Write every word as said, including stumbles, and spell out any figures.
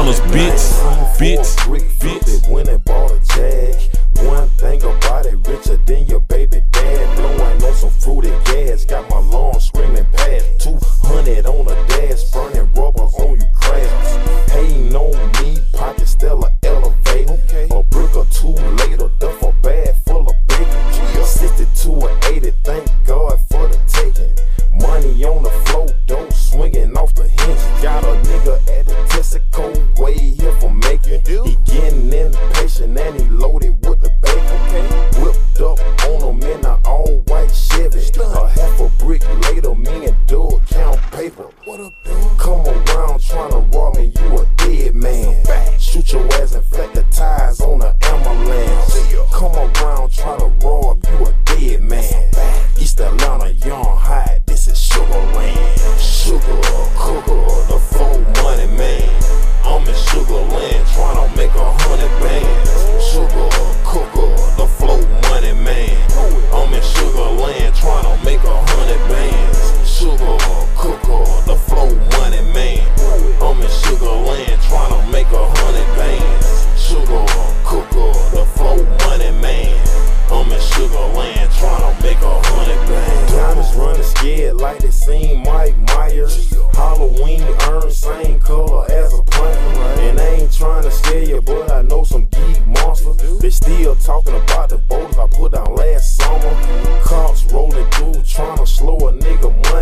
hunters, bitch, bitch, bitch. When it bought a Jag, one thing about it, richer than your baby dad. Blowing on some fruity gas, got my lawn screaming past. Two hundred on a dash, burning rubbers on you crabs. Hating on me, pocket Stella elevate. A brick or two later, duffel bag full of bacon. sixty-two or eighty, thank God for the taking. Money on the floor, dough swinging off the hinges. Got a nigga at the Texaco, way here for making. He getting impatient and he loaded with the bacon. Whipped up on him in an all-white Chevy. A half a brick later, me and Doug count paper. Come around tryna rob me, you a dead man. Shoot your ass and flat the tires on the ambulance. Come around tryna rob, you a dead man. East Atlanta, young high, this is Sugarland. Sugar, cooker, the flow money man. I'm in Sugarland tryna make a hundred bands. Sugar, cooker, the flow money man. I'm in Sugarland tryna make a hundred bands. Sugar, cooker, the flow money man. I'm in Sugarland tryna make a hundred bands. Sugar, cooker, the flow money man. I'm in Sugarland tryna make a hundred bands. Diamonds running scared like they seen Mike Myers. Halloween urn, same color as a plant. And I ain't trying to scare you, but I know some geek monsters. They still talking about the boulders I put down last summer. Cops rolling through trying to slow a nigga money.